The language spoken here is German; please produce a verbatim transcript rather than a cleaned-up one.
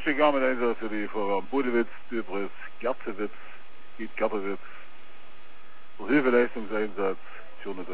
möchte gerne mit Einsatz für die Vorgaben Budewitz, Döbris, Gertzewitz, Giet Gertewitz, Hilfeleistungseinsatz, Schöne